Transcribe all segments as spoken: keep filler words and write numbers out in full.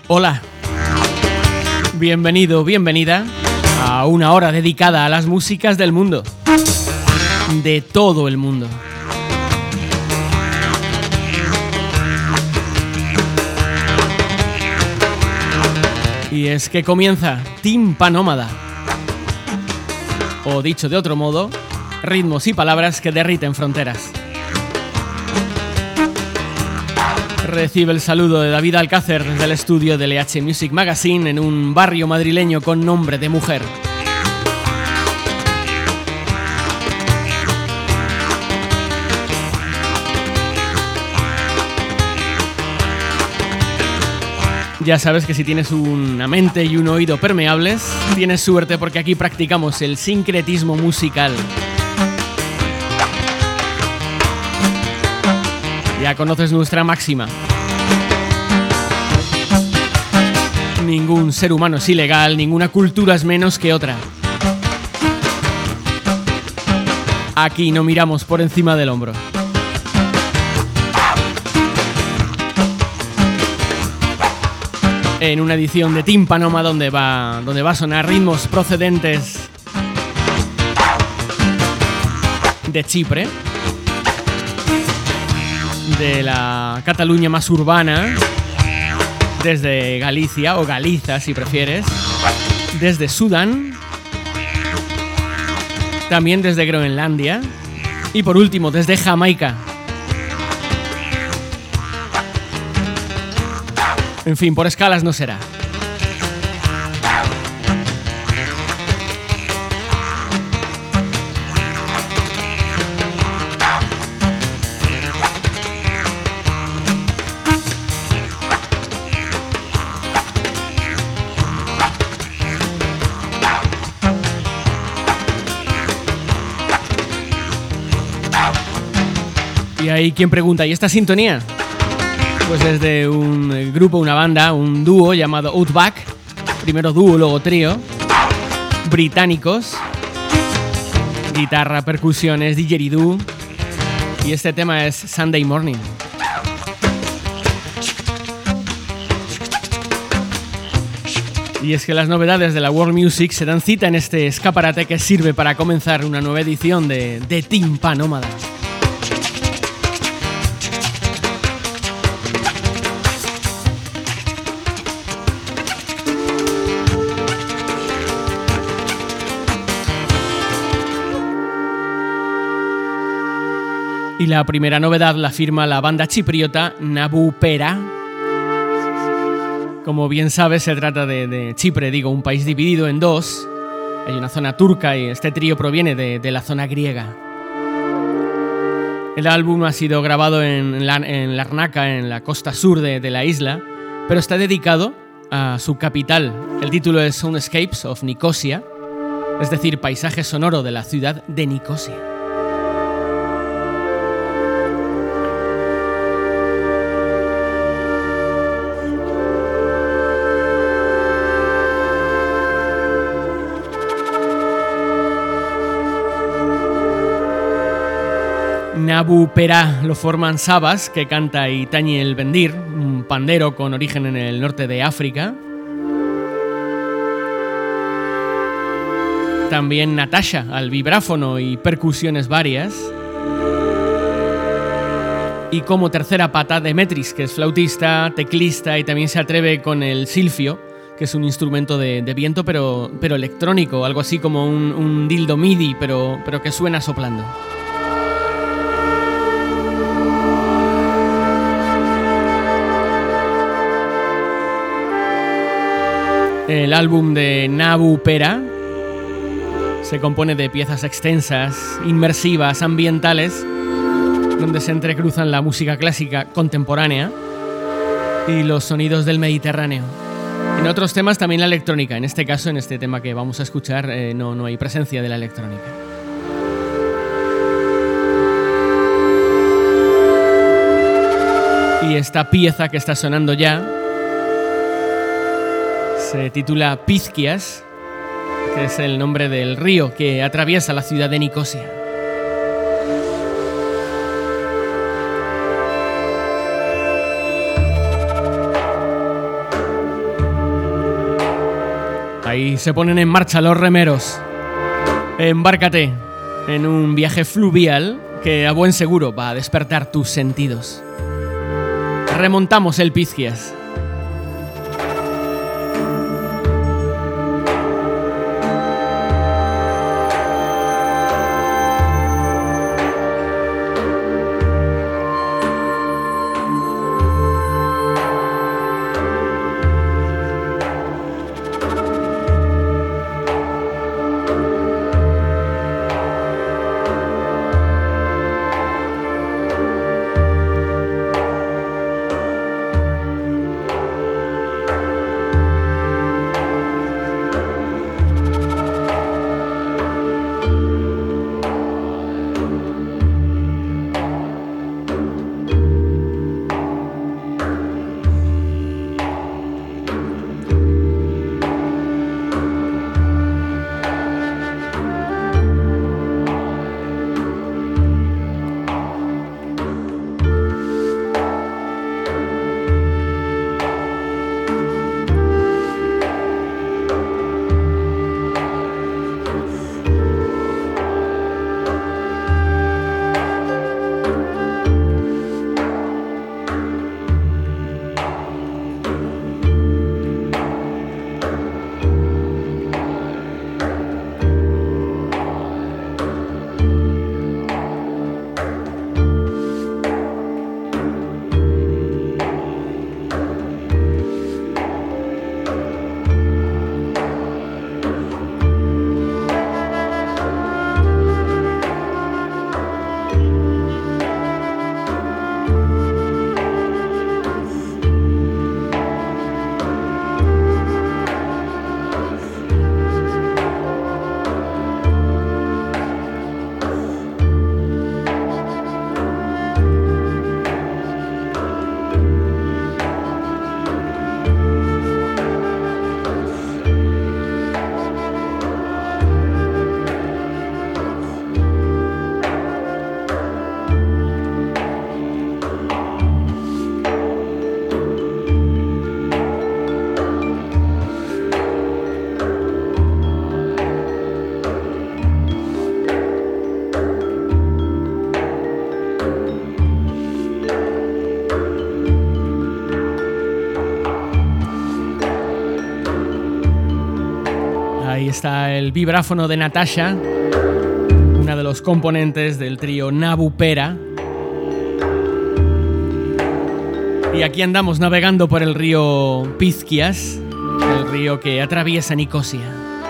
Hola, bienvenido, bienvenida a una hora dedicada a las músicas del mundo, de todo el mundo. Y es que comienza Timpanómada, o dicho de otro modo, ritmos y palabras que derriten fronteras. Recibe el saludo de David Alcácer desde el estudio de L H Music Magazine en un barrio madrileño con nombre de mujer. Ya sabes que si tienes una mente y un oído permeables, tienes suerte porque aquí practicamos el sincretismo musical. Ya conoces nuestra máxima. Ningún ser humano es ilegal, ninguna cultura es menos que otra. Aquí no miramos por encima del hombro. En una edición de Timpanoma donde va, donde va a sonar ritmos procedentes de Chipre, de la Cataluña más urbana, desde Galicia o Galiza si prefieres, desde Sudán, también desde Groenlandia y por último desde Jamaica. En fin, por escalas no será. Y ahí quien pregunta, ¿y esta sintonía? Pues es de un grupo, una banda, un dúo llamado Outback, primero dúo, luego trío, británicos, guitarra, percusiones, didgeridoo, y este tema es Sunday Morning. Y es que las novedades de la World Music se dan cita en este escaparate que sirve para comenzar una nueva edición de, de Timpanómada. Y la primera novedad la firma la banda chipriota Nabu Pera. Como bien sabes, se trata de, de Chipre, digo, un país dividido en dos. Hay una zona turca y este trío proviene de, de la zona griega. El álbum ha sido grabado en, la, en Larnaca, en la costa sur de, de la isla, pero está dedicado a su capital. El título es Soundscapes of Nicosia, es decir, paisaje sonoro de la ciudad de Nicosia. Nabu Pera lo forman Sabas, que canta y tañe el bendir, un pandero con origen en el norte de África. También Natasha al vibráfono y percusiones varias. Y como tercera pata Demetris, que es flautista, teclista y también se atreve con el silfio, que es un instrumento de, de viento pero, pero electrónico, algo así como un, un dildo MIDI, pero, pero que suena soplando. El álbum de Nabu Pera se compone de piezas extensas, inmersivas, ambientales, donde se entrecruzan la música clásica contemporánea y los sonidos del Mediterráneo. En otros temas también la electrónica. En este caso, en este tema que vamos a escuchar, eh, no, no hay presencia de la electrónica. Y esta pieza que está sonando ya se titula Pizquias, que es el nombre del río que atraviesa la ciudad de Nicosia. Ahí se ponen en marcha los remeros. Embárcate en un viaje fluvial que a buen seguro va a despertar tus sentidos. Remontamos el Pizquias. Está el vibráfono de Natasha, una de los componentes del trío Nabu Pera. Y aquí andamos navegando por el río Pizquias, el río que atraviesa Nicosia.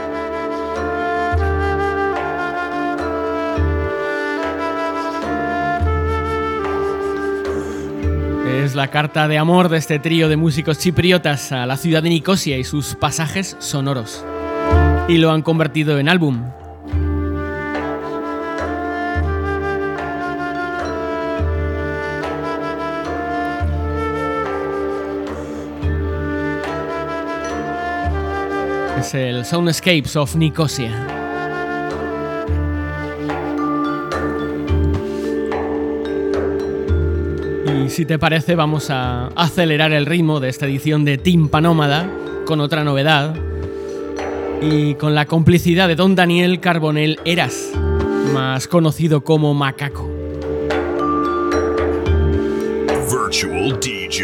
Es la carta de amor de este trío de músicos chipriotas a la ciudad de Nicosia y sus pasajes sonoros. Y lo han convertido en álbum. Es el Soundscapes of Nicosia. Y si te parece, vamos a acelerar el ritmo de esta edición de Timpanómada con otra novedad. Y con la complicidad de don Daniel Carbonell Eras, más conocido como Macaco. Virtual D J.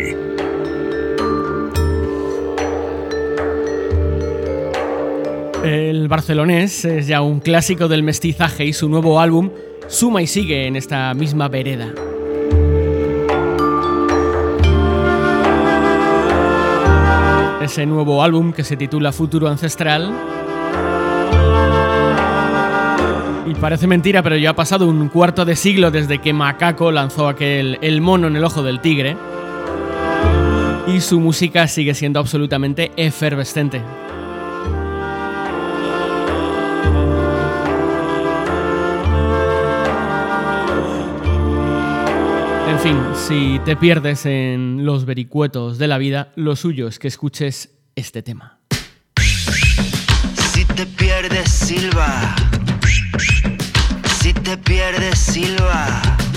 El barcelonés es ya un clásico del mestizaje y su nuevo álbum suma y sigue en esta misma vereda. Ese nuevo álbum que se titula Futuro Ancestral. Y parece mentira, pero ya ha pasado un cuarto de siglo desde que Macaco lanzó aquel El mono en el ojo del tigre. Y su música sigue siendo absolutamente efervescente. En fin, si te pierdes en los vericuetos de la vida, lo suyo es que escuches este tema. Si te pierdes, silba. Si te pierdes, silba.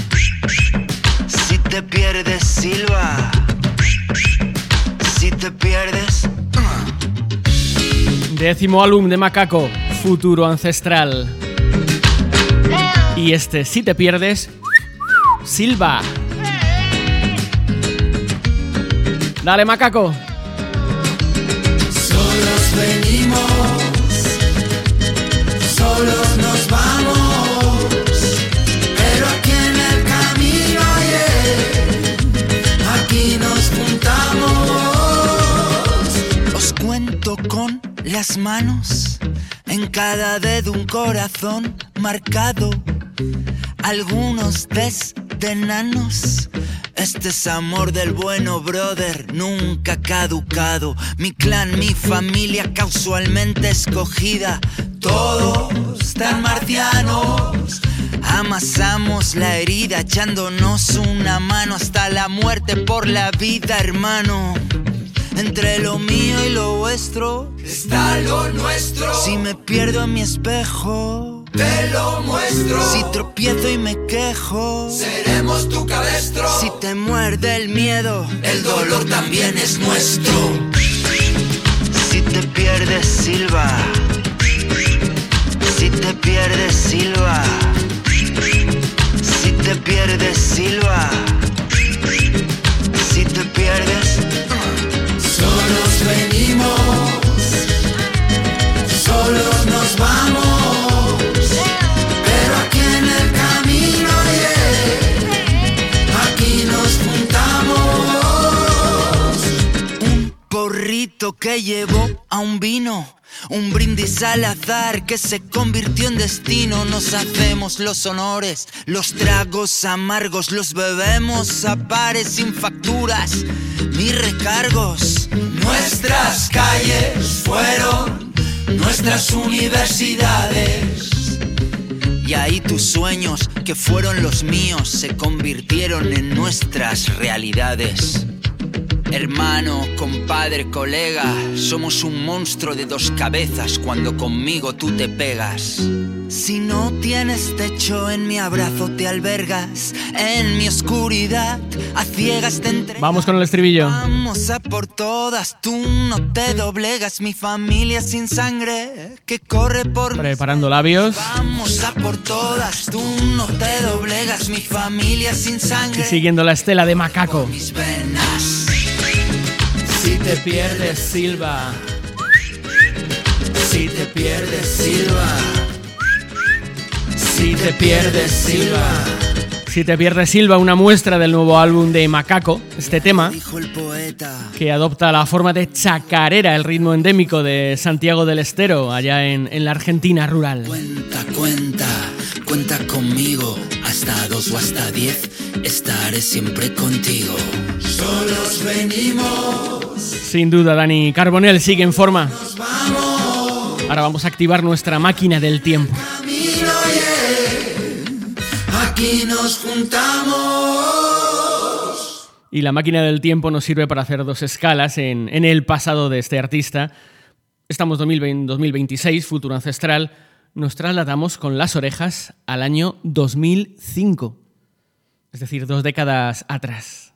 Si te pierdes, silba. Si te pierdes... Décimo álbum de Macaco, Futuro Ancestral. Y este, Si te pierdes, Silva. Dale, Macaco. Solos venimos, solos nos vamos, pero aquí en el camino, yeah, aquí nos juntamos. Os cuento con las manos en cada dedo un corazón marcado, algunos desde enanos. Este es amor del bueno, brother, nunca caducado. Mi clan, mi familia casualmente escogida, todos tan marcianos. Amasamos la herida echándonos una mano hasta la muerte por la vida, hermano. Entre lo mío y lo vuestro está lo nuestro. Si me pierdo en mi espejo, te lo muestro. Si tropiezo y me quejo, seremos tu cabestro. Si te muerde el miedo, el dolor también es nuestro. Si te pierdes, silba. Si te pierdes, silba. Si te pierdes, silba. Si te pierdes. Solos venimos, solos nos vamos, pero aquí en el camino, yeah, aquí nos juntamos. Un porrito que llevó a un vino, un brindis al azar que se convirtió en destino. Nos hacemos los honores, los tragos amargos los bebemos a pares sin facturas ni recargos. Nuestras calles fueron nuestras universidades, y ahí tus sueños, que fueron los míos, se convirtieron en nuestras realidades. Hermano, compadre, colega, somos un monstruo de dos cabezas cuando conmigo tú te pegas. Si no tienes techo, en mi abrazo te albergas, en mi oscuridad a ciegas te entregas. Vamos con el estribillo. Vamos a por todas, tú no te doblegas, mi familia sin sangre que corre por Preparando labios. Vamos a por todas, tú no te doblegas, mi familia sin sangre. Y siguiendo la estela de Macaco. Mis venas. Si te pierdes, silba. Si te pierdes, silba. Si te pierdes, silba. Si te pierdes, silba, una muestra del nuevo álbum de Macaco. Este tema, Dijo el poeta. que adopta la forma de chacarera, el ritmo endémico de Santiago del Estero, allá en, en la Argentina rural. Cuenta, cuenta, cuenta conmigo. Hasta dos o hasta diez estaré siempre contigo. Solos venimos. Sin duda, Dani Carbonell sigue en forma. Nos vamos. Ahora vamos a activar nuestra máquina del tiempo. Camino, yeah. Aquí nos juntamos. Y la máquina del tiempo nos sirve para hacer dos escalas en, en el pasado de este artista. Estamos en dos mil veintiséis, Futuro Ancestral. Nos trasladamos con las orejas al año dos mil cinco. Es decir, dos décadas atrás.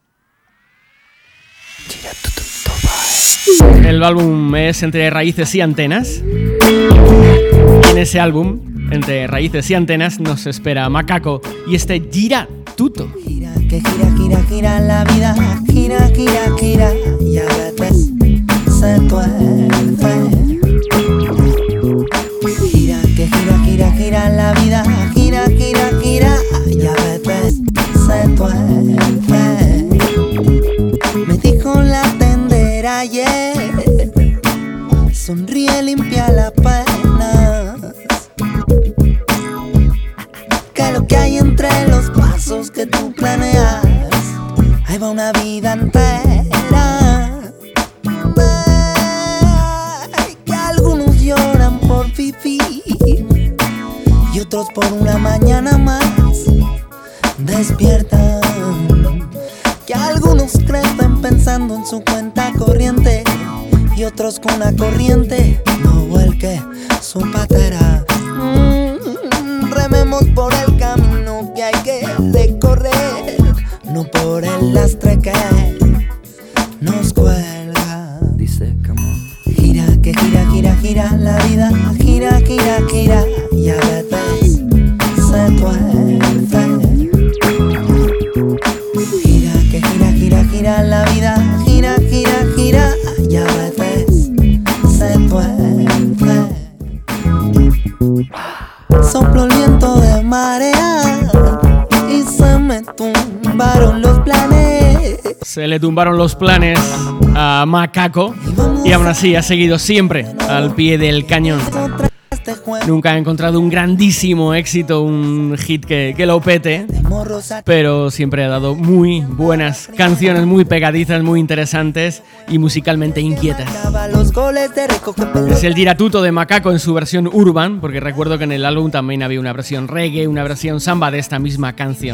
El álbum es Entre Raíces y Antenas. Y en ese álbum, Entre Raíces y Antenas, nos espera Macaco y este Gira Tuto. Gira, que gira, gira, gira la vida. Gira, gira, gira. Y a veces se tuerce. Gira, que gira, gira, gira la vida. Gira, gira, gira. Y a veces se tuerce. Me dijo la tendera ayer, sonríe, limpia las penas, que lo que hay entre los pasos que tú planeas, ahí va una vida entera. Ay, que algunos lloran por vivir y otros por una mañana más despiertan. Que algunos crecen pensando en su cuenta corriente y otros con la corriente no vuelque su patera. Mm, rememos por el camino que hay que recorrer, no por el lastre que nos cuelga. Dice, come on. Gira, que gira, gira, gira. gira, la vida gira, gira, gira y a veces se tuerce. Gira, que gira, gira, gira, la vida gira, gira, gira y a veces se tuerce. Sopló el viento de marea y se me tumbaron los planes. Se le tumbaron los planes a Macaco y aún así ha seguido siempre al pie del cañón. Nunca ha encontrado un grandísimo éxito, un hit que, que lo pete, pero siempre ha dado muy buenas canciones, muy pegadizas, muy interesantes y musicalmente inquietas. Es el giratuto de Macaco en su versión urban, porque recuerdo que en el álbum también había una versión reggae, una versión samba de esta misma canción.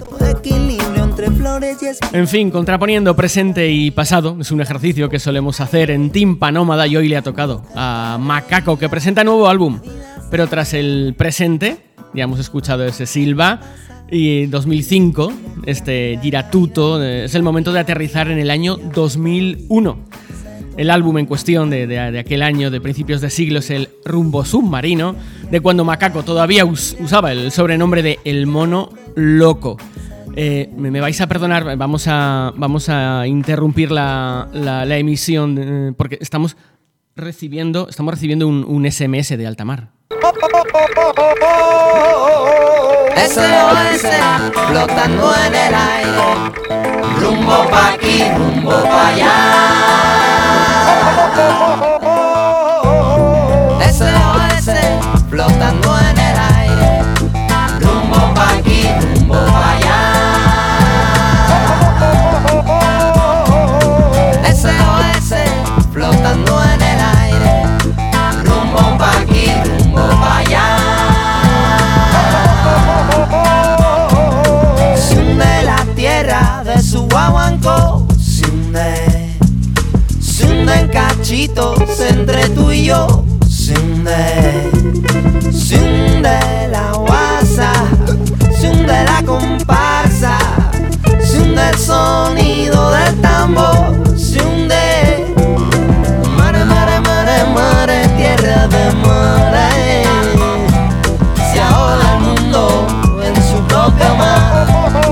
En fin, contraponiendo presente y pasado, es un ejercicio que solemos hacer en Timpanómada y hoy le ha tocado a Macaco, que presenta nuevo álbum. Pero tras el presente, ya hemos escuchado ese Silva, y dos mil cinco, este giratuto, es el momento de aterrizar en el año dos mil uno. El álbum en cuestión de, de, de aquel año, de principios de siglo, es el Rumbo Submarino, de cuando Macaco todavía us, usaba el sobrenombre de El Mono Loco. Eh, me, me vais a perdonar, vamos a, vamos a interrumpir la, la, la emisión, eh, porque estamos recibiendo, estamos recibiendo un, un S M S de Altamar. S O S flotando en el aire, rumbo pa' aquí, rumbo pa' allá. S O S flotando en el aire, rumbo pa' aquí, rumbo pa' allá. S O S flotando en el aire, rumbo pa' aquí, rumbo pa' allá. Se hunde la tierra de su guaguancó, se hunde, se hunde en cachitos entre tú y yo, se hunde, se hunde la guasa, se hunde la comparsa, se hunde el sonido del tambor, se hunde. Mare, mare, mare, mare, tierra de mare, se ahoga el mundo en su propia mar.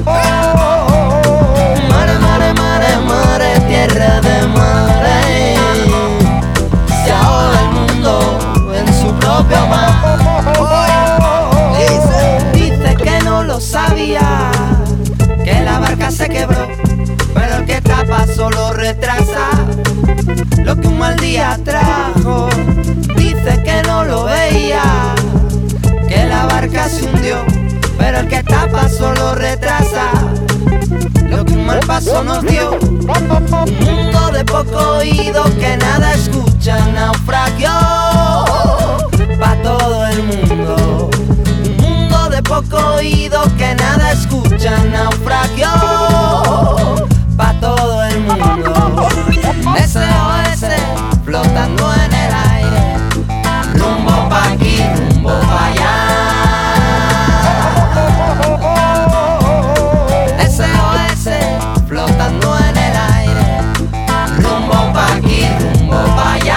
Mare, mare, mare, mare, tierra de mare, se ahoga el mundo en su propia mar. Dice, dice que no lo sabía, que la barca se quebró, pero el que tapa solo retrasa lo que un mal día trajo. Dice que no lo veía, que la barca se hundió, pero el que tapa solo retrasa lo que un mal paso nos dio. Un mundo de poco oído que nada escucha, naufragió pa' todo el mundo. Un mundo de poco oído que nada escucha, naufragió pa' todo el mundo. S O S flotando en el aire, rumbo pa' aquí, rumbo pa' allá. S O S flotando en el aire, rumbo pa' aquí, rumbo pa' allá.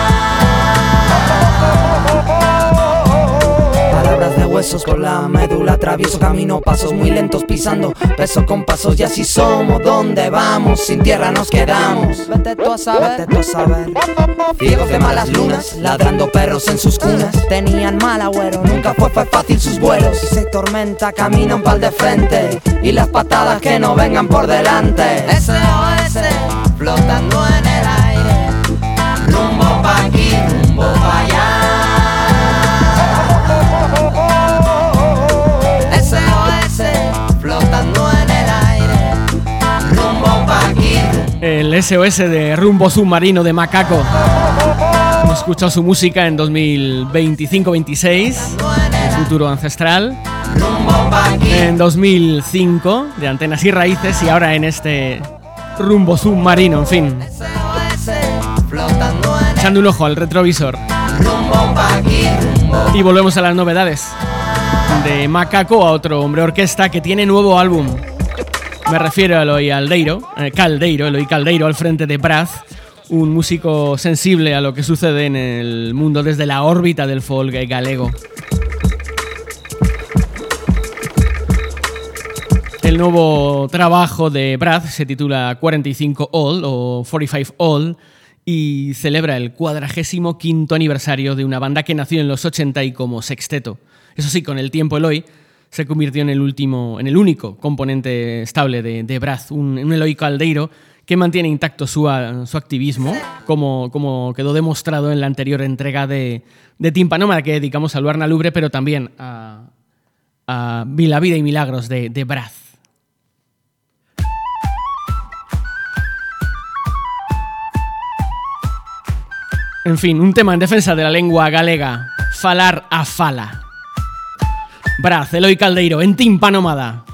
Palabras de huesos por la médula, atravieso camino, pasos muy lentos pisando, peso con pasos y así somos. ¿Dónde vamos? Sin tierra nos quedamos. Vete tú a saber, vete tú a saber. Ciegos de malas lunas, ladrando perros en sus cunas. Tenían mal agüero, nunca fue, fue fácil sus vuelos. Si se tormenta, caminan pa'l de frente, y las patadas que no vengan por delante. S O S flotando en el aire, rumbo pa' aquí, rumbo pa' allá. S O S flotando en el aire, rumbo pa' aquí. El S O S de Rumbo Submarino de Macaco. Hemos escuchado su música en dos mil veinticinco veintiséis, El Futuro Ancestral, en dos mil cinco, de Antenas y Raíces, y ahora en este Rumbo Submarino, en fin. Echando un ojo al retrovisor. Y volvemos a las novedades de Macaco, a otro hombre orquesta que tiene nuevo álbum. Me refiero a Eloy Caldeiro, eh, Caldeiro, Eloy Caldeiro al frente de Brass, un músico sensible a lo que sucede en el mundo desde la órbita del folk galego. El nuevo trabajo de Brad se titula cuarenta y cinco All o cuarenta y cinco All y celebra el cuadragésimo quinto aniversario de una banda que nació en los ochenta y como sexteto. Eso sí, con el tiempo Eloy se convirtió en el último, en el único componente estable de, de Brad, un, un Eloy Caldeiro que mantiene intacto su, su activismo, como, como quedó demostrado en la anterior entrega de, de Timpanómada que dedicamos a Luarna Lubre, pero también a, a La vida y milagros de, de Brad. En fin, un tema en defensa de la lengua galega, falar a fala. Brad, Eloy Caldeiro, en Timpanómada.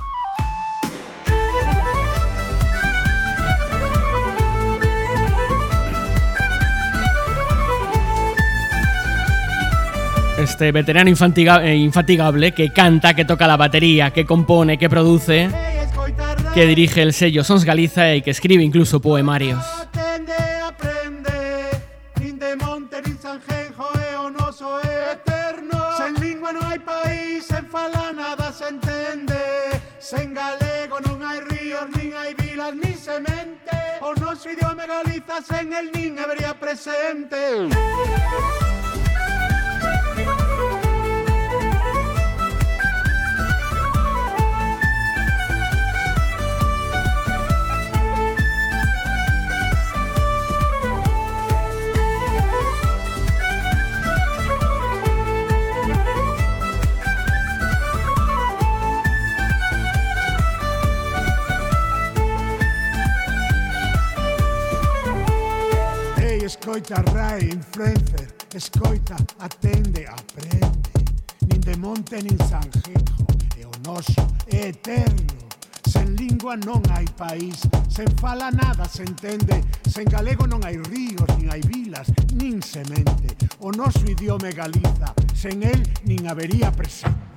Este veterano infatigable, infatigable que canta, que toca la batería, que compone, que produce, que dirige el sello Sons Galiza y que escribe incluso poemarios. En galego non hai ríos, nin hai vilas, nin semente. O noso idioma Galiza sen el nin habería presente. Escoita, rai, influencer, escoita, atende, aprende. Nin de monte nin sanjenjo, e o noso é eterno. Sen lingua non hai país, sen fala nada se entende. Sen galego non hai ríos, nin hai vilas, nin semente. O noso idioma é Galiza, sen el nin habería presente.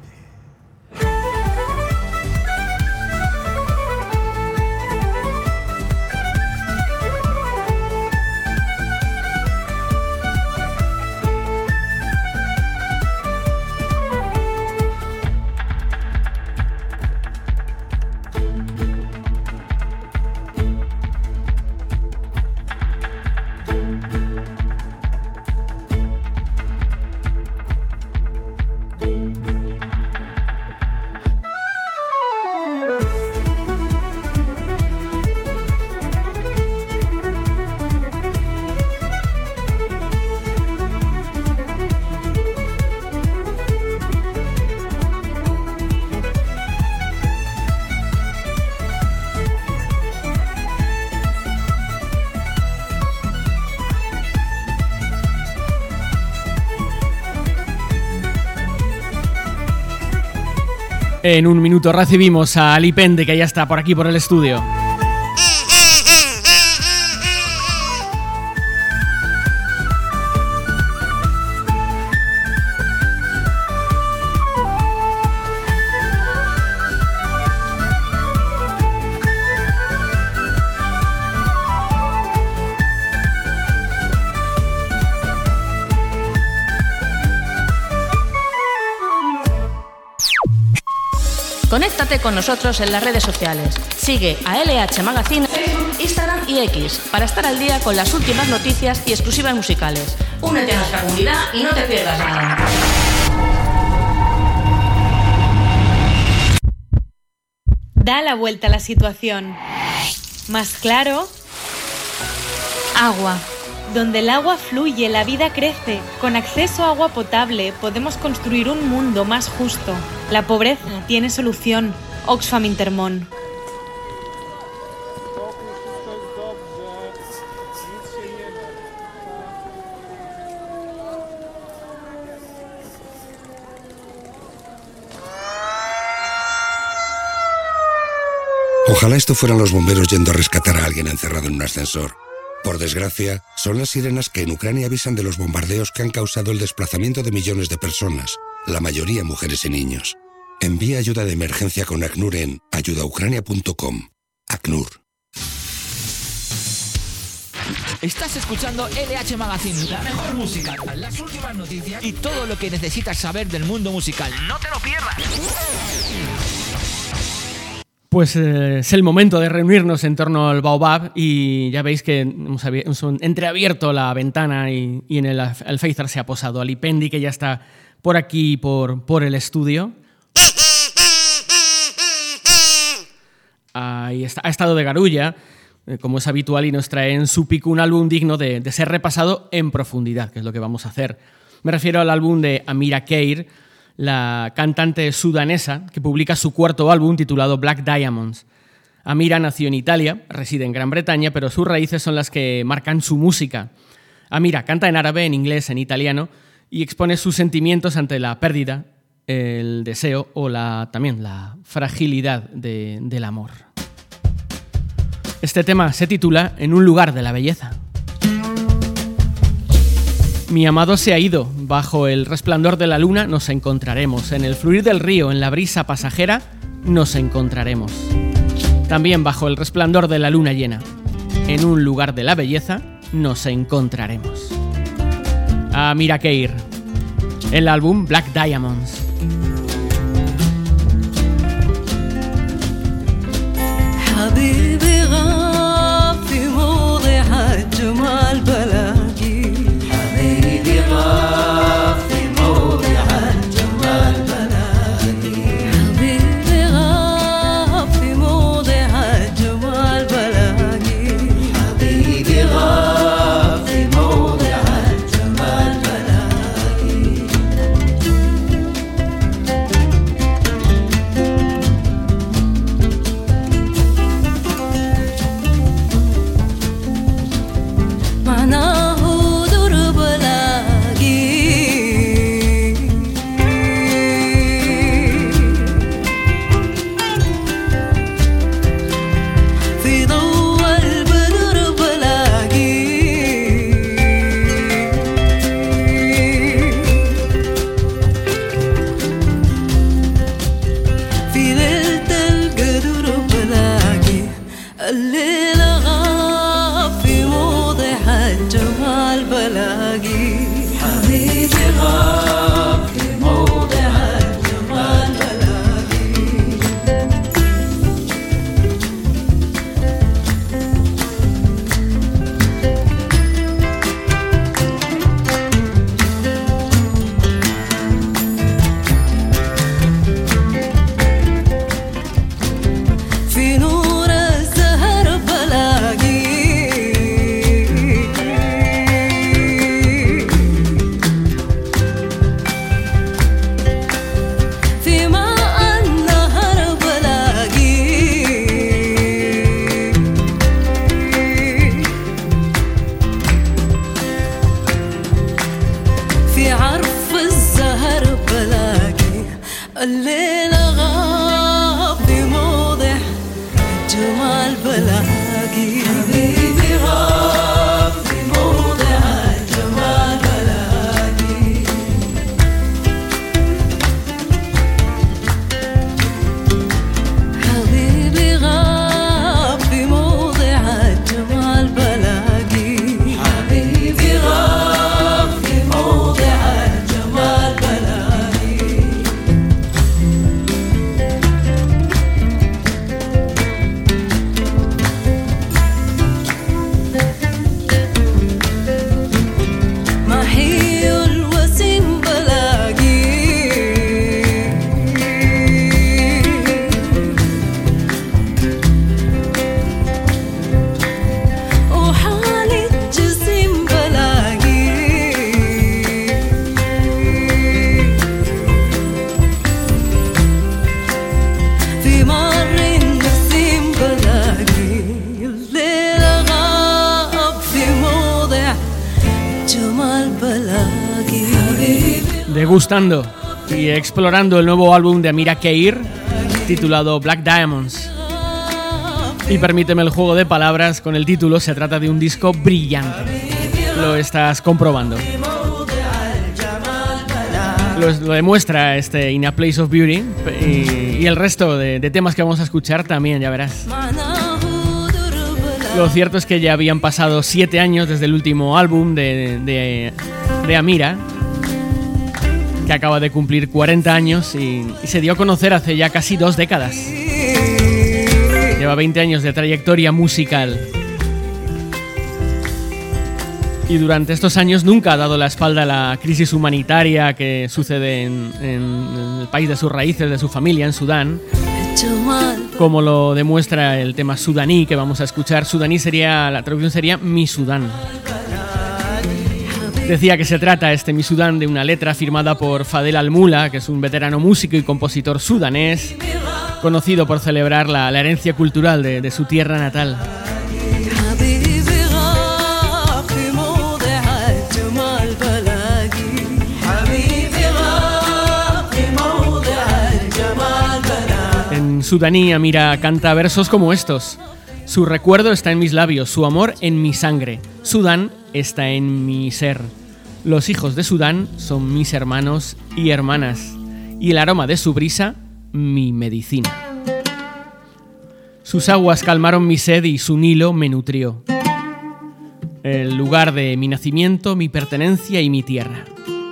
En un minuto recibimos a Ali Pende, que ya está por aquí por el estudio. Conéctate con nosotros en las redes sociales. Sigue a L H Magazine, Instagram y X para estar al día con las últimas noticias y exclusivas musicales. Únete a nuestra comunidad y no te pierdas nada. Da la vuelta a la situación. Más claro, agua. Donde el agua fluye, la vida crece. Con acceso a agua potable podemos construir un mundo más justo. La pobreza tiene solución. Oxfam Intermón. Ojalá esto fueran los bomberos yendo a rescatar a alguien encerrado en un ascensor. Por desgracia, son las sirenas que en Ucrania avisan de los bombardeos que han causado el desplazamiento de millones de personas, la mayoría mujeres y niños. Envía ayuda de emergencia con ACNUR en ayuda ucrania punto com. ACNUR. Estás escuchando L H Magazine, la mejor música, las últimas noticias y todo lo que necesitas saber del mundo musical. ¡No te lo pierdas! Pues eh, es el momento de reunirnos en torno al Baobab y ya veis que hemos, hemos entreabierto la ventana y, y en el Alféizar se ha posado Alipendi, que ya está por aquí, por, por el estudio. Ahí está, ha estado de garulla, eh, como es habitual, y nos trae en su pico un álbum digno de, de ser repasado en profundidad, que es lo que vamos a hacer. Me refiero al álbum de Amira Keir, la cantante sudanesa que publica su cuarto álbum titulado Black Diamonds. Amira nació en Italia, reside en Gran Bretaña, pero sus raíces son las que marcan su música. Amira canta en árabe, en inglés, en italiano y expone sus sentimientos ante la pérdida, el deseo o la, también la fragilidad de, del amor. Este tema se titula En un lugar de la belleza. Mi amado se ha ido, bajo el resplandor de la luna nos encontraremos, en el fluir del río, en la brisa pasajera nos encontraremos. También bajo el resplandor de la luna llena, en un lugar de la belleza nos encontraremos. Amira Keir, el álbum Black Diamonds. حبيبي غاب في موضع الجمال بلاقي حبيبي غاب في موضع الجمال بلاقي حبيبي غاب في موضع الجمال بلاقي حبيبي غاب في موضع الجمال بلاقي معناه درب لاقي في ضوء البدر بلاقي في ليلة القدر بلاقي الليلة غاب في موضع الجمال بلاقي حبيبي غاب في موضع الجمال بلاقي في نور الزهر بلاقي في ماء النهر بلاقي في عرف الزهر بلاقي الليلة غاب في موضع الجمال بلاقي حبيبي غاب في موضع الجمال بلاقي حبيبي غاب في موضع الجمال بلاقي حبيبي غاب في موضع الجمال بلاقي محي الوسيم بلاقي وحالي الجسيم بلاقي في مر النسيم بلاقي الليلة غاب في موضع الجمال بلاقي حبيبي Degustando y explorando el nuevo álbum de Amira Keir, titulado Black Diamonds. Y permíteme el juego de palabras con el título, se trata de un disco brillante. Lo estás comprobando. Lo, lo demuestra este In a Place of Beauty y, y el resto de, de temas que vamos a escuchar también, ya verás. Lo cierto es que ya habían pasado siete años desde el último álbum de, de, de Amira, que acaba de cumplir cuarenta años y, y se dio a conocer hace ya casi dos décadas. Lleva veinte años de trayectoria musical. Y durante estos años nunca ha dado la espalda a la crisis humanitaria que sucede en, en, en el país de sus raíces, de su familia, en Sudán. Como lo demuestra el tema sudaní que vamos a escuchar. Sudaní sería, la traducción sería Mi Sudán. Decía que se trata este Mi Sudán de una letra firmada por Fadel Al-Mula, que es un veterano músico y compositor sudanés, conocido por celebrar la, la herencia cultural de, de su tierra natal. En sudaní, Amira canta versos como estos. Su recuerdo está en mis labios, su amor en mi sangre. Sudán está en mi ser. Los hijos de Sudán son mis hermanos y hermanas. Y el aroma de su brisa, mi medicina. Sus aguas calmaron mi sed y su Nilo me nutrió. El lugar de mi nacimiento, mi pertenencia y mi tierra.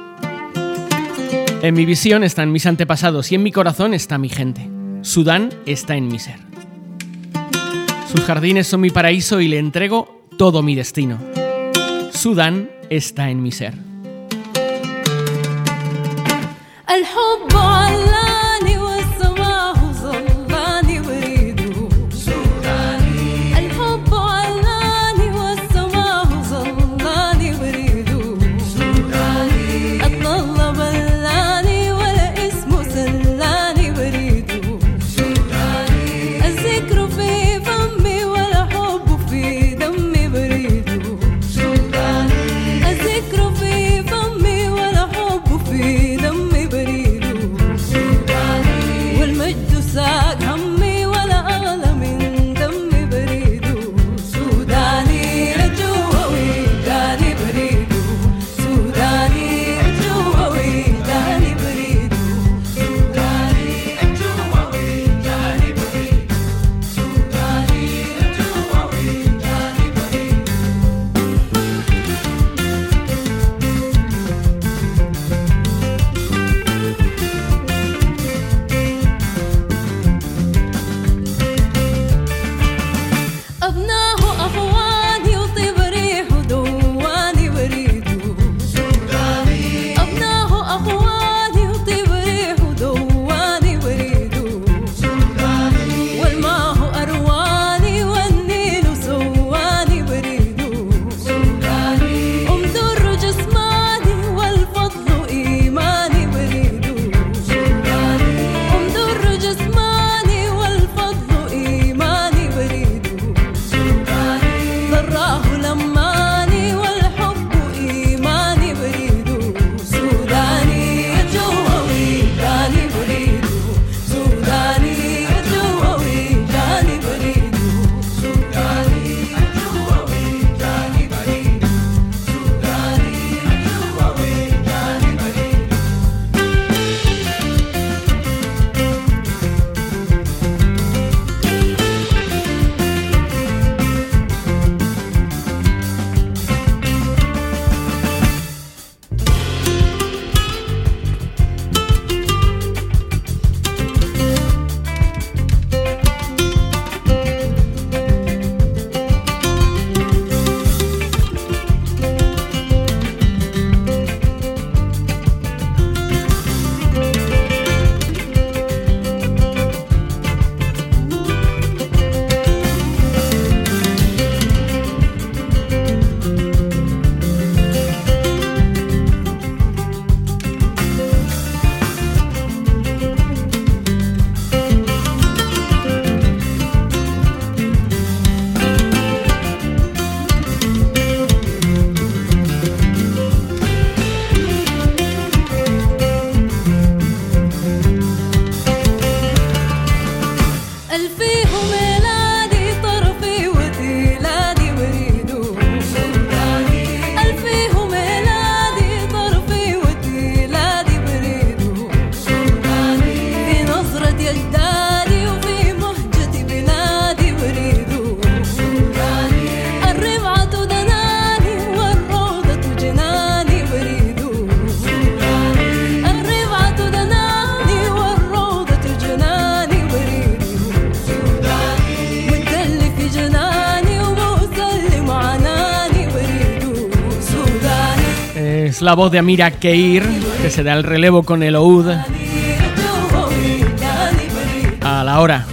En mi visión están mis antepasados y en mi corazón está mi gente. Sudán está en mi ser. Sus jardines son mi paraíso y le entrego todo mi destino. Sudán está en mi ser. الذكر في فمي ولا حب في دمي بريد. Es la voz de Amira Keir, que se da el relevo con el oud a la hora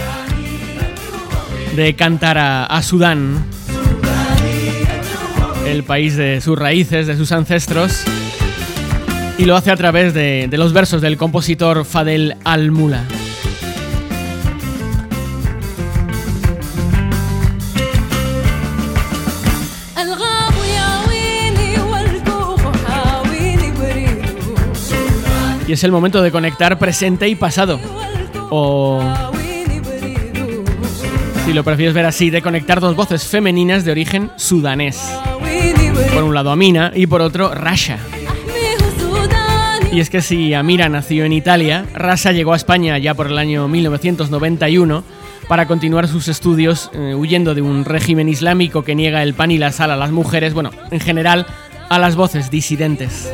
de cantar a, a Sudán, el país de sus raíces, de sus ancestros, y lo hace a través de, de los versos del compositor Fadel Al-Mula. Y es el momento de conectar presente y pasado. O, si lo prefieres ver así, de conectar dos voces femeninas de origen sudanés. Por un lado Amina y por otro Rasha. Y es que si Amira nació en Italia, Rasha llegó a España ya por el año mil novecientos noventa y uno para continuar sus estudios, eh, huyendo de un régimen islámico que niega el pan y la sal a las mujeres, bueno, en general a las voces disidentes.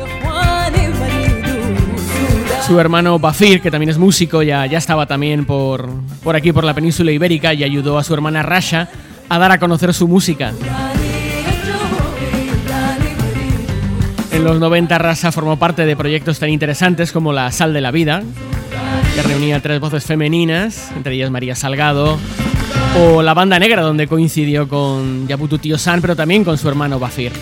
Su hermano Bafir, que también es músico, ya, ya estaba también por, por aquí, por la península ibérica, y ayudó a su hermana Rasha a dar a conocer su música. En los noventa, Rasha formó parte de proyectos tan interesantes como La Sal de la Vida, que reunía tres voces femeninas, entre ellas María Salgado, o La Banda Negra, donde coincidió con Yaputu Tío San, pero también con su hermano Bafir.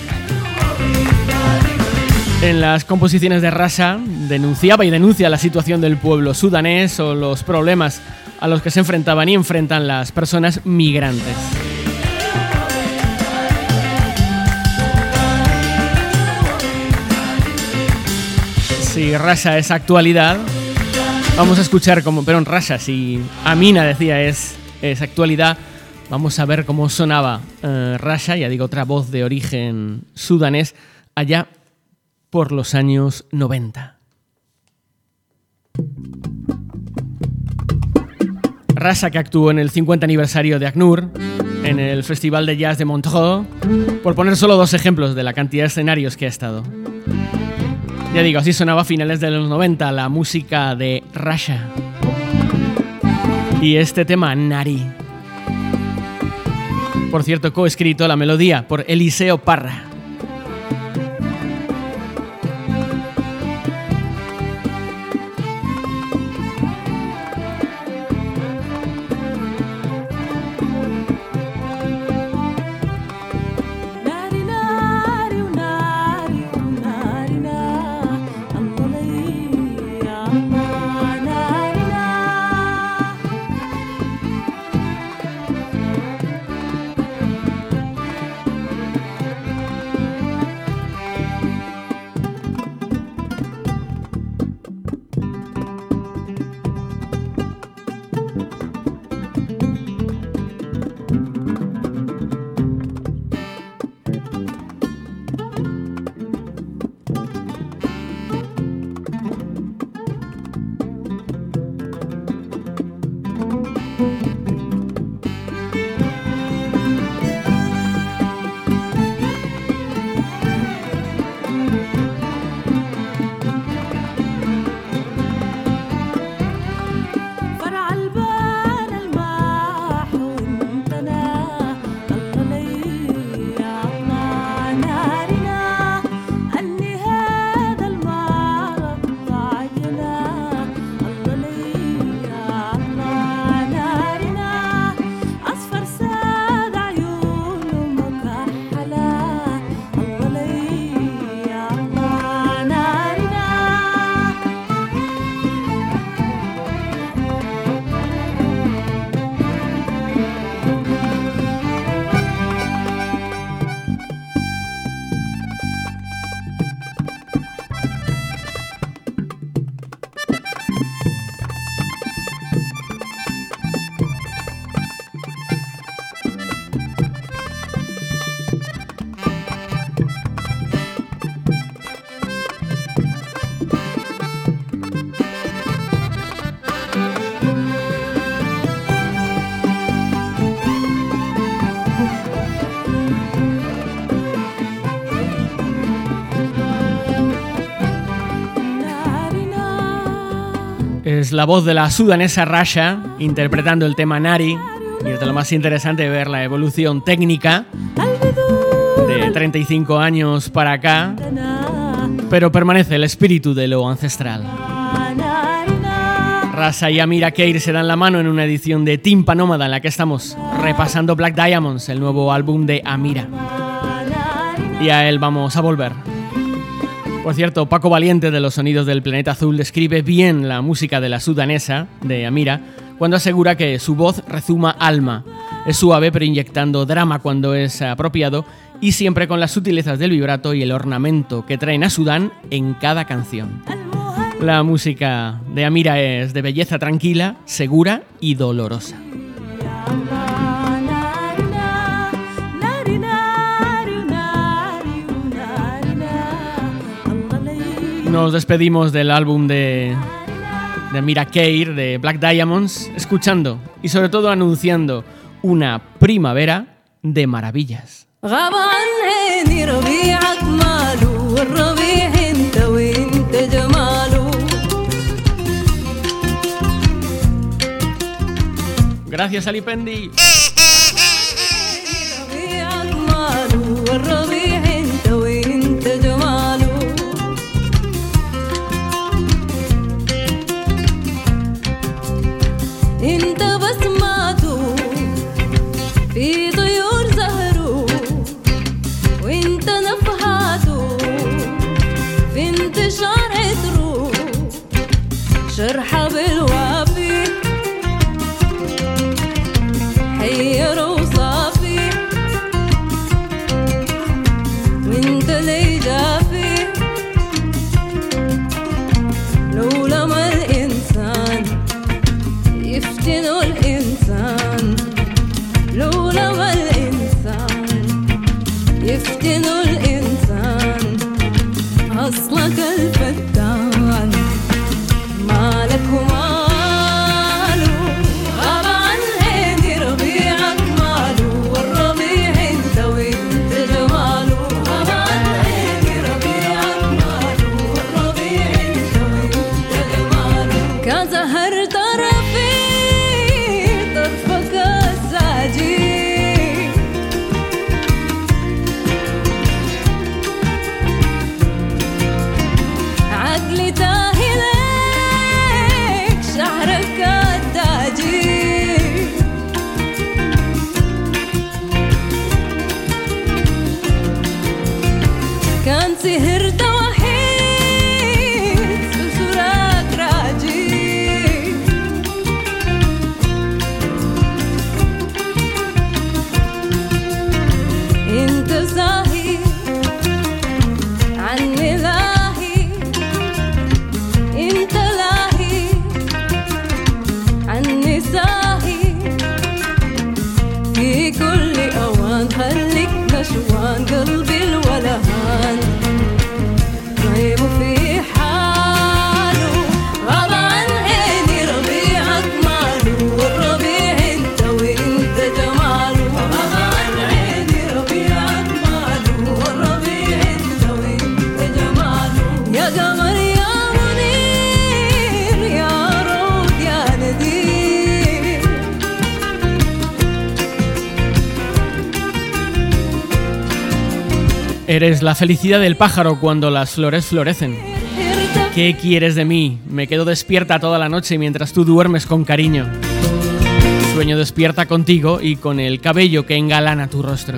En las composiciones de Rasha denunciaba y denuncia la situación del pueblo sudanés o los problemas a los que se enfrentaban y enfrentan las personas migrantes. Si Rasha es actualidad, vamos a escuchar cómo... Pero en Rasha, si Amina decía es, es actualidad, vamos a ver cómo sonaba uh, Rasha, ya digo, otra voz de origen sudanés, allá por los años noventa. Rasha, que actuó en el cincuenta aniversario de ACNUR, en el Festival de Jazz de Montreux, por poner solo dos ejemplos de la cantidad de escenarios que ha estado. Ya digo, así sonaba a finales de los noventa la música de Rasha. Y este tema, Nari. Por cierto, coescrito la melodía por Eliseo Parra. Es la voz de la sudanesa Rasha interpretando el tema Nari, y es de lo más interesante ver la evolución técnica de treinta y cinco años para acá, pero permanece el espíritu de lo ancestral. Rasa y Amira Keir se dan la mano en una edición de Timpa Nómada en la que estamos repasando Black Diamonds, el nuevo álbum de Amira. Y a él vamos a volver. Por cierto, Paco Valiente de los Sonidos del Planeta Azul describe bien la música de la sudanesa, de Amira, cuando asegura que su voz rezuma alma. Es suave pero inyectando drama cuando es apropiado y siempre con las sutilezas del vibrato y el ornamento que traen a Sudán en cada canción. La música de Amira es de belleza tranquila, segura y dolorosa. Nos despedimos del álbum de, de Amira Keir, de Black Diamonds, escuchando y sobre todo anunciando una primavera de maravillas. Gracias, Alipendi. شرحة بالوافي حير وصافي وانت لي جافي لولا ما الإنسان يفتنوا الإنسان لولا ما الإنسان يفتنوا الإنسان أصلك الفتان مالك وماله غاب عن عيني ربيعك ماله والربيع انت وانت جماله غاب عن عيني ربيعك ماله والربيع انت وانت جماله كزهر طرفي طرفك الساجي عقلي تاهي شعرك التاجي كان سهرت وحيد سسراك راجي انت زاهي عني لاهي انت لاهي عني ساهي في كل أوان خليك نشوان قلبي الولهان طيب في حاله غاب عن عيني ربيعك ماله والربيع انت وانت جماله غاب عن عيني ربيعك ماله والربيع انت وانت جماله يا قمر يا منير يا رود يا ندير Eres la felicidad del pájaro cuando las flores florecen. ¿Qué quieres de mí? Me quedo despierta toda la noche mientras tú duermes con cariño. Sueño despierta contigo y con el cabello que engalana tu rostro.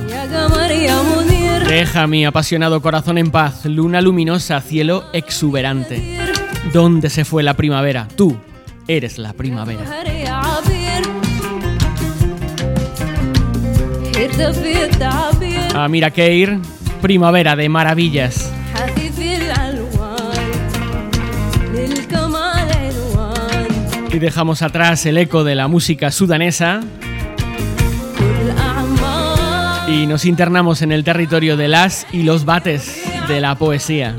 Deja mi apasionado corazón en paz, luna luminosa, cielo exuberante. ¿Dónde se fue la primavera? Tú eres la primavera. Amira Keir, primavera de maravillas. Y dejamos atrás el eco de la música sudanesa y nos internamos en el territorio de las y los bates de la poesía.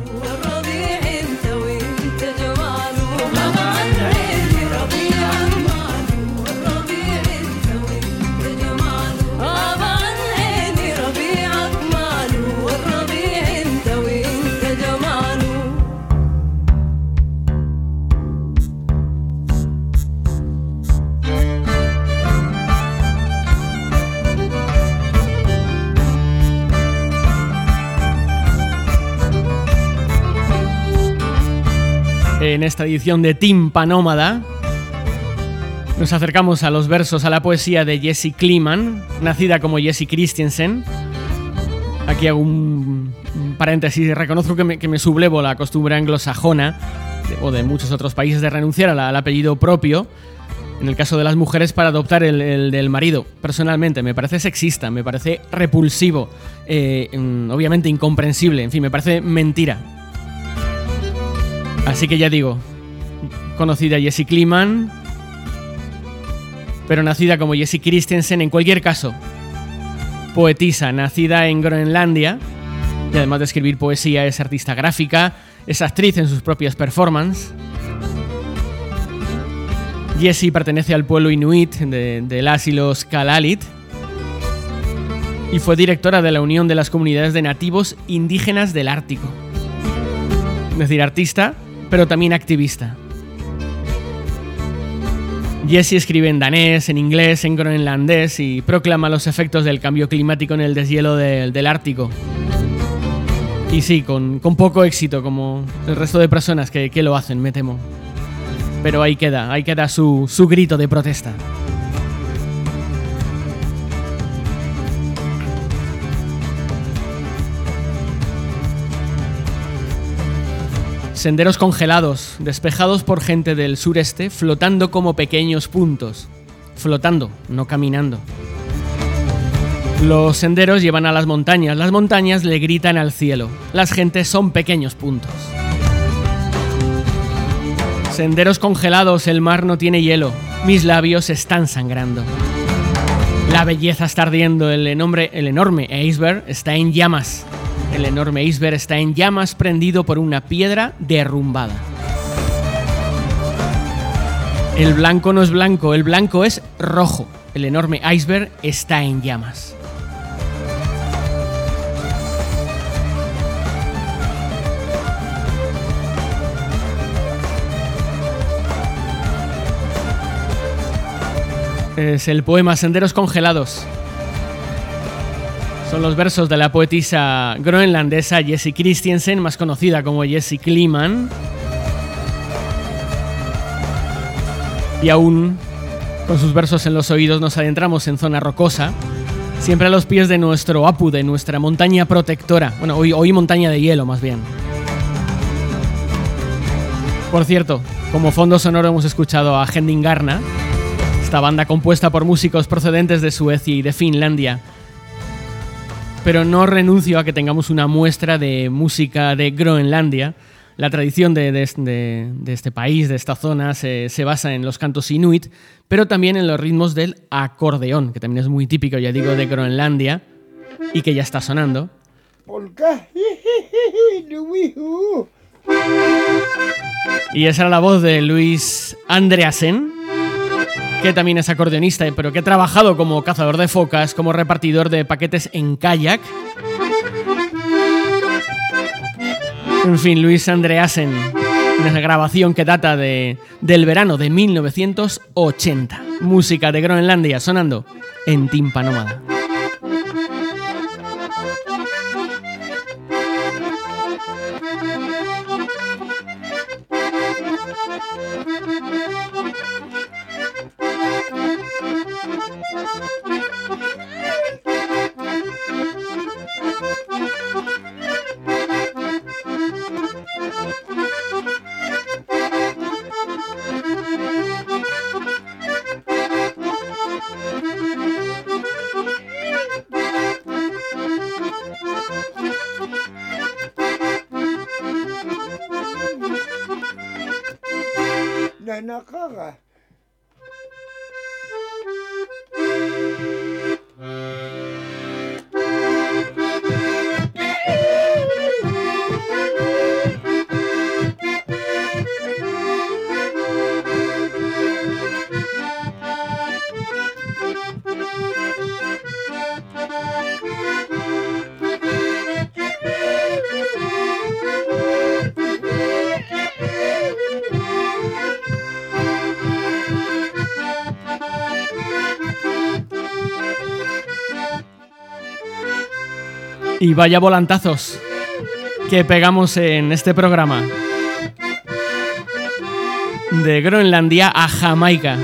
En esta edición de Timpanómada nos acercamos a los versos, a la poesía de Jessie Kleeman, nacida como Jessie Christiansen. Aquí hago un, un paréntesis, reconozco que me, que me sublevo la costumbre anglosajona de, o de muchos otros países de renunciar a la, al apellido propio, en el caso de las mujeres, para adoptar el, el del marido. Personalmente me parece sexista, me parece repulsivo, eh, obviamente incomprensible, en fin, me parece mentira. Así que ya digo, conocida Jessie Kleeman, pero nacida como Jessie Christiansen. En cualquier caso, poetisa, nacida en Groenlandia, y además de escribir poesía es artista gráfica, es actriz en sus propias performances. Jessie pertenece al pueblo inuit de, de las y los Kalalit y fue directora de la Unión de las Comunidades de Nativos Indígenas del Ártico. Es decir, artista, pero también activista. Jessie escribe en danés, en inglés, en groenlandés y proclama los efectos del cambio climático en el deshielo de, del Ártico. Y sí, con, con poco éxito, como el resto de personas que, que lo hacen, me temo. Pero ahí queda, ahí queda su, su grito de protesta. Senderos congelados, despejados por gente del sureste, flotando como pequeños puntos. Flotando, no caminando. Los senderos llevan a las montañas, las montañas le gritan al cielo. Las gentes son pequeños puntos. Senderos congelados, el mar no tiene hielo, mis labios están sangrando. La belleza está ardiendo, el enorme, el enorme iceberg está en llamas. El enorme iceberg está en llamas, prendido por una piedra derrumbada. El blanco no es blanco, el blanco es rojo. El enorme iceberg está en llamas. Es el poema Senderos congelados. Son los versos de la poetisa groenlandesa Jessie Christiansen, más conocida como Jessie Kleeman. Y aún con sus versos en los oídos nos adentramos en zona rocosa, siempre a los pies de nuestro Apu, de nuestra montaña protectora. Bueno, hoy, hoy montaña de hielo más bien. Por cierto, como fondo sonoro hemos escuchado a Hendingarna, esta banda compuesta por músicos procedentes de Suecia y de Finlandia. Pero no renuncio a que tengamos una muestra de música de Groenlandia. La tradición de, de, de, de este país, de esta zona, se, se basa en los cantos inuit, pero también en los ritmos del acordeón, que también es muy típico, ya digo, de Groenlandia, y que ya está sonando. Y esa era la voz de Luis Andreasen, que también es acordeonista, pero que ha trabajado como cazador de focas, como repartidor de paquetes en kayak. En fin, Luis Andreasen, una grabación que data de, del verano de mil novecientos ochenta. Música de Groenlandia sonando en Timpanómada. Nakaga. Y vaya volantazos que pegamos en este programa. de Groenlandia a Jamaica.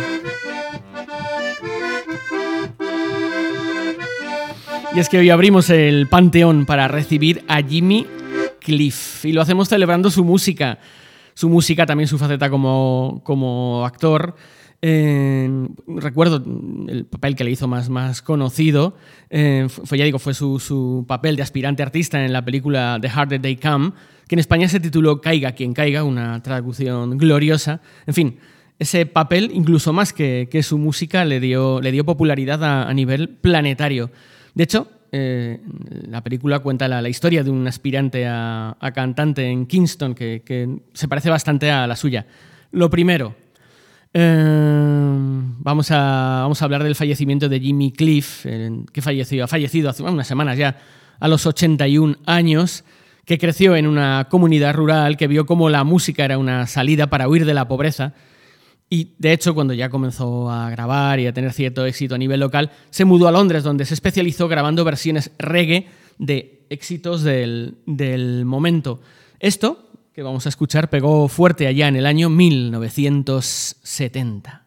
Y es que hoy abrimos el Panteón para recibir a Jimmy Cliff y lo hacemos celebrando su música, su música, también su faceta como, como actor. Eh, recuerdo el papel que le hizo más, más conocido, eh, fue, ya digo, fue su, su papel de aspirante artista en la película The Harder They Come, que en España se tituló Caiga quien caiga, una traducción gloriosa. En fin, ese papel, incluso más que, que su música, le dio, le dio popularidad a, a nivel planetario. De hecho, eh, la película cuenta la, la historia de un aspirante a, a cantante en Kingston que, que se parece bastante a la suya. Lo primero, eh, vamos, a, vamos a hablar del fallecimiento de Jimmy Cliff, eh, que falleció, ha fallecido hace unas semanas ya, a los ochenta y un años, que creció en una comunidad rural, que vio cómo la música era una salida para huir de la pobreza. Y, de hecho, cuando ya comenzó a grabar y a tener cierto éxito a nivel local, se mudó a Londres, donde se especializó grabando versiones reggae de éxitos del, del momento. Esto, que vamos a escuchar, pegó fuerte allá en el año mil novecientos setenta.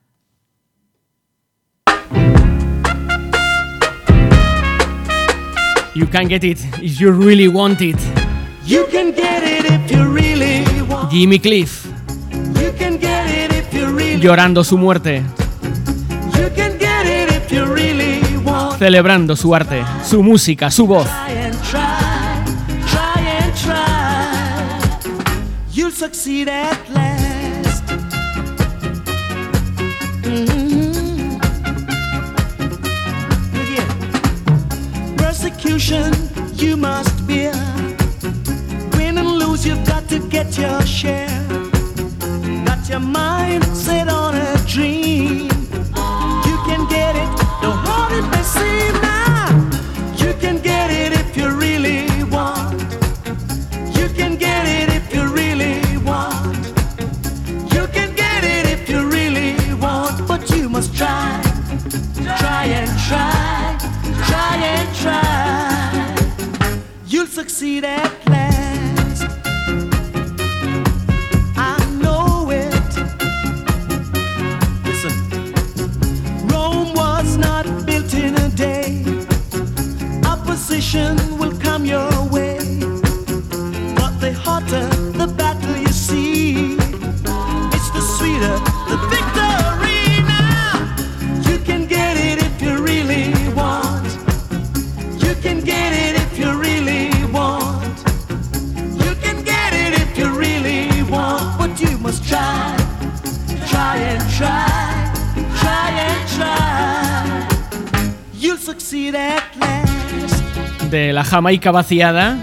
You can get it if you really want it. You can get it if you really want. Jimmy Cliff. You can get it if you really llorando su muerte. You can get it if you really want. Celebrando su arte, su música, su voz. Try and try, try and try. You'll succeed at last. Mm-hmm. Yeah. Persecution you must bear. Win and lose, you've got to get your share. Got your mind set on a dream. You can get it, no hard it may seem now. You can get it if you really want. You can get it if you really want. You can get it if you really want. But you must try, try and try, try and try. You'll succeed at last. I know it. Listen, Rome was not built in a day. Opposition will come your way, but the hotter the battle you see, it's the sweeter the victory. Now you can get it if you really want. You can get it if you really want. You can get it if you really want. But you must try, try and try, try and try. You'll succeed at last. De la Jamaica vaciada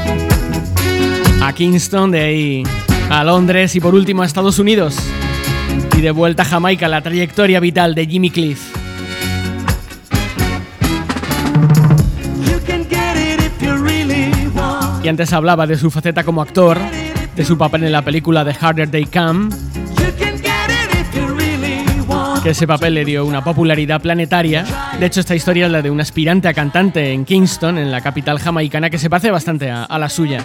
a Kingston, de ahí a Londres y por último a Estados Unidos. Y de vuelta a Jamaica, la trayectoria vital de Jimmy Cliff. You can get it if you really want. Y antes hablaba de su faceta como actor, de su papel en la película The Harder They Come, You can get it if you really want. que ese papel le dio una popularidad planetaria. De hecho, esta historia es la de un aspirante a cantante en Kingston, en la capital jamaicana, que se parece bastante a, a la suya.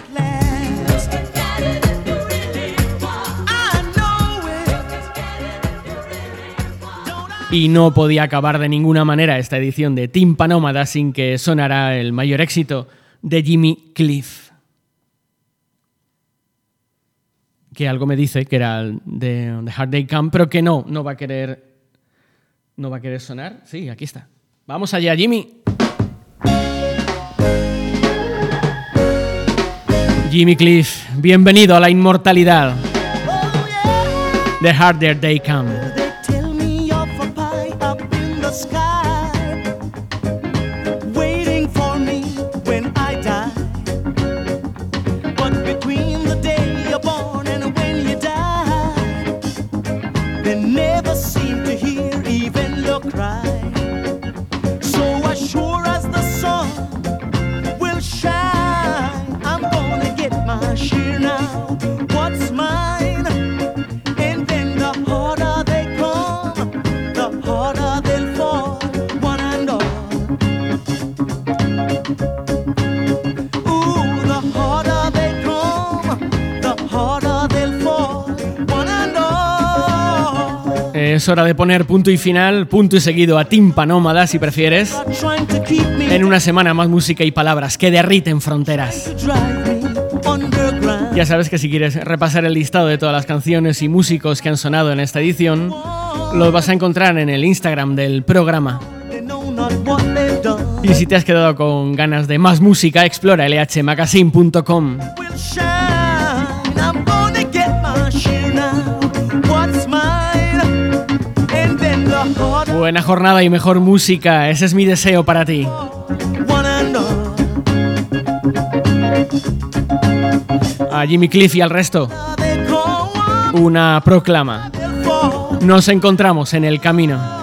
Y no podía acabar de ninguna manera esta edición de Timpanómada sin que sonara el mayor éxito de Jimmy Cliff. Que algo me dice que era el de The Hard Day Come, pero que no, no va a querer, no va a querer sonar. Sí, aquí está. Vamos allá, Jimmy. Jimmy Cliff, bienvenido a la inmortalidad. The Harder They Come. Waiting for me when I die. But between the day you're born and when you die, they never seem to hear even your cry. So as sure as the sun will shine, I'm gonna get my share now. What's mine? And then the harder they come, the harder they'll fall, one and all. Ooh, the harder they come, the harder they'll fall, one and all. Es hora de poner punto y final, punto y seguido a Timpanómada, si prefieres. En una semana más música y palabras que derriten fronteras. Ya sabes que si quieres repasar el listado de todas las canciones y músicos que han sonado en esta edición, los vas a encontrar en el Instagram del programa. Y si te has quedado con ganas de más música, explora l h magazine punto com. Buena jornada y mejor música, ese es mi deseo para ti. A Jimmy Cliff y al resto, una proclama. Nos encontramos en el camino.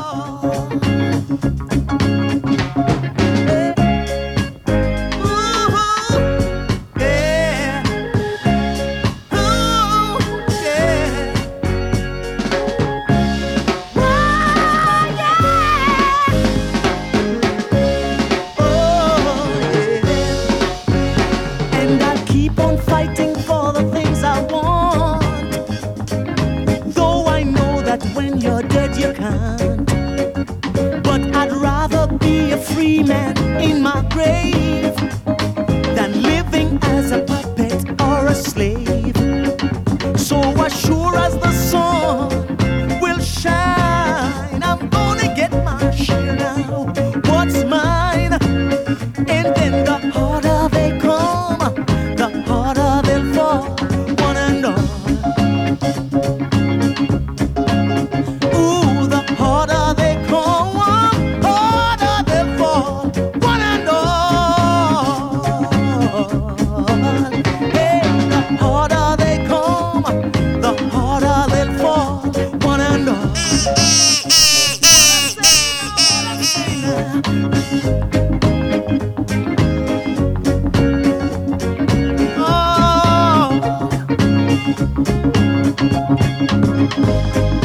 Oh.